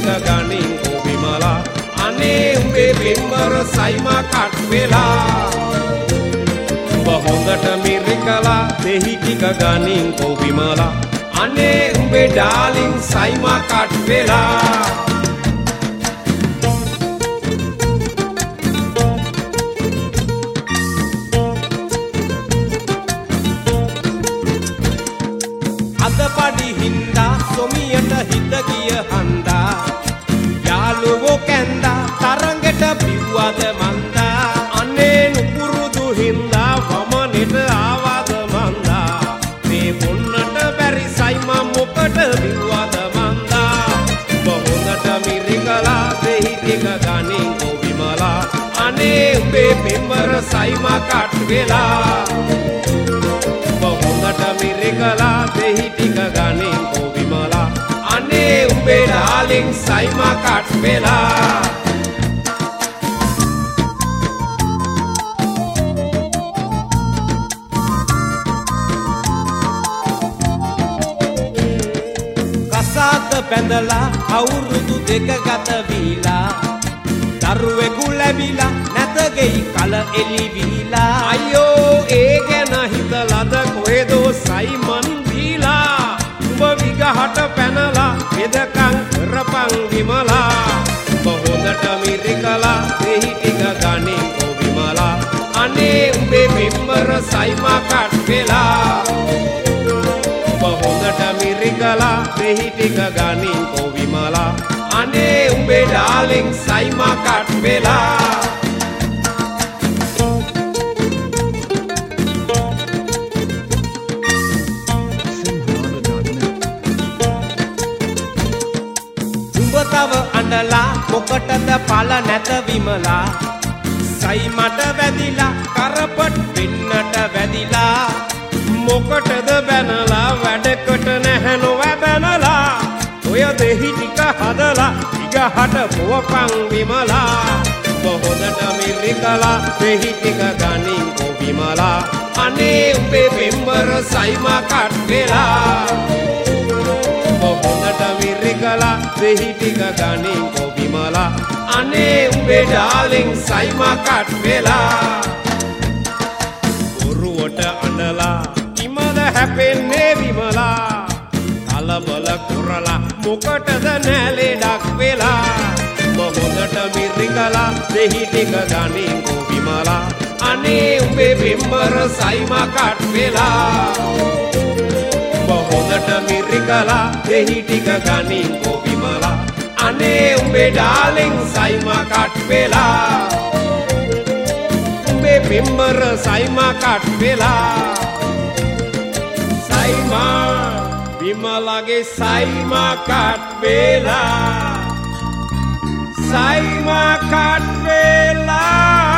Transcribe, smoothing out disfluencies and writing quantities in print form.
ගනින් කොබිමලා අනේ උඹේ පෙම්බර සයිමා කට් වෙලා උඹ හොඳට මිරිකලා දෙහි ටික ගනින් කොබිමලා අනේ උඹේ ඩාලින් සයිමා කට් වෙලා අදපඩි හින්දා සොමියට හිත ගිය හන්දා යාළුවෝ කැන්දා තරඟට බිව්වද මන්දා අනේ නුපුරුදු හින්දා වමනෙට ආවද මන්දා මේ බොන්නට බැරි සයිමා මොකට බිව්වද මන්දා උඹ හොඳට මිරිකලා දෙහි ටික ගනින් කොබිමලා අනේ උඹේ පෙම්බර සයිමා කට් වෙලා හොඳට මිරිකලා දෙහි ටික ගනින් කොබිමලා අනේ උඹේ ඩාලින් සයිමා කට් වෙලා කසාද බැඳලා අවුරුදු දෙක ගත වීලා දරුවෙකු ලැබිලා නැත ගෙයි කල එළිවිලා අයියෝ ඒ ගැන හිතලද කොහෙදෝ සයිමන් දීලා උඹ විගහට පැනලා වෙදකම් කරපන් විමලා උඹ හොඳට මිරිකලා දෙහි ටික ගනින් කොබිමලා අනේ උඹේ පෙම්බර සයිමා කට් වෙලා උඹ හොඳට මිරිකලා දෙහි ටික ගනින් කොබිමලා අනේ උඹේ ඩාලින් සයිමා කට් වෙලා උඹ තව අඬලා මොකටද පල නැත විමලා සයිමට වැදිලා කරපට් වෙන්නට වැදිලා මොකටද බැනලා වැඩකට නැහැ නොවැබැනලා ඔය දෙහි ටික හදලා ඉගහට පුවපන් විමලා උඹ හොඳට මිරිකලා දෙහි ටික ගනින් කොබිමලා අනේ උඹේ පෙම්බර සයිමා කට් වෙලා උඹ හොඳට මිරිකලා දෙහි ටික ගනින් කොබිමලා අනේ උඹේ ඩාලින් සයිමා කට් වෙලා බොරුවට අඬලා ඉමද හැපෙන්නේ විමලා කලබල කරලා මොකටද නැලෙඩක් වෙලා උඹ හොඳට මිරිකලා දෙහි ටික ගනින් කොබිමලා අනේ උඹේ පෙම්බර සයිමා කට් වෙලා උඹ හොඳට මිරිකලා දෙහි ටික ගනින් කොබිමලා අනේ උඹේ ඩාලින් සයිමා කට් වෙලා උඹේ පෙම්බර සයිමා කට් වෙලා සයිමා විමලගේ සයිමා කට් වෙලා සයිමා කට් වෙලා